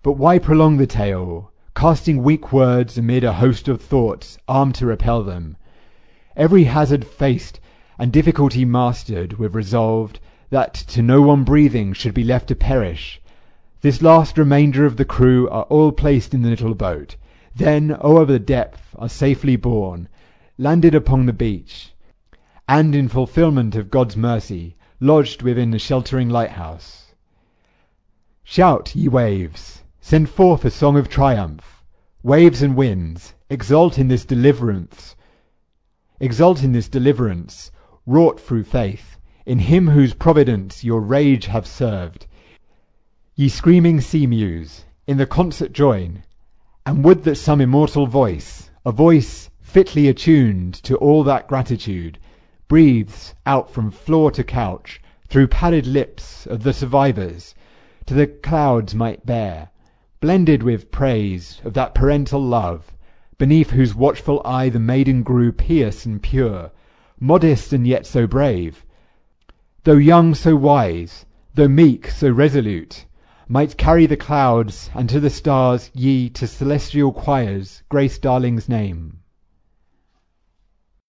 But why prolong the tale, casting weak words amid a host of thoughts armed to repel them? Every hazard faced and difficulty mastered, we've resolved that to no one breathing should be left to perish. This last remainder of the crew are all placed in the little boat, then o'er the depth are safely borne, landed upon the beach, and in fulfilment of God's mercy, lodged within the sheltering lighthouse. Shout, ye waves! Send forth a song of triumph! Waves and winds, exult in this deliverance! Exult in this deliverance, wrought through faith, in Him whose providence your rage hath served. Ye screaming sea-mews, in the concert join, and would that some immortal voice, a voice fitly attuned to all that gratitude, breathes out from floor to couch, through pallid lips of the survivors, to the clouds might bear, blended with praise of that parental love, beneath whose watchful eye the maiden grew pious and pure, modest and yet so brave, though young so wise, though meek so resolute, might carry the clouds and to the stars ye to celestial choirs grace darling's name.